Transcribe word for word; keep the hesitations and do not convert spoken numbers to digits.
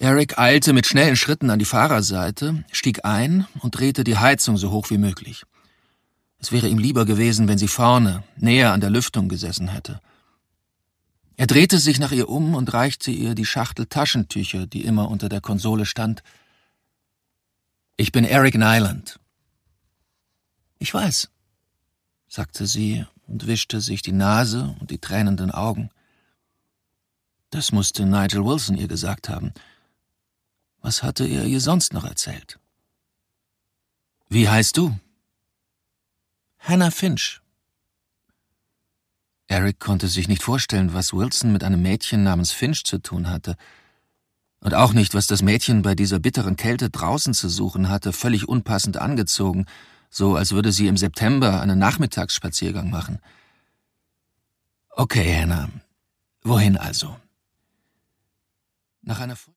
Eric eilte mit schnellen Schritten an die Fahrerseite, stieg ein und drehte die Heizung so hoch wie möglich. Es wäre ihm lieber gewesen, wenn sie vorne, näher an der Lüftung gesessen hätte. Er drehte sich nach ihr um und reichte ihr die Schachtel Taschentücher, die immer unter der Konsole stand. »Ich bin Eric Nyland.« »Ich weiß«, sagte sie und wischte sich die Nase und die tränenden Augen. Das musste Nigel Wilson ihr gesagt haben. Was hatte er ihr sonst noch erzählt? »Wie heißt du?« »Hannah Finch.« Eric konnte sich nicht vorstellen, was Wilson mit einem Mädchen namens Finch zu tun hatte. Und auch nicht, was das Mädchen bei dieser bitteren Kälte draußen zu suchen hatte, völlig unpassend angezogen, so als würde sie im September einen Nachmittagsspaziergang machen. »Okay, Hannah. Wohin also?« Nach einer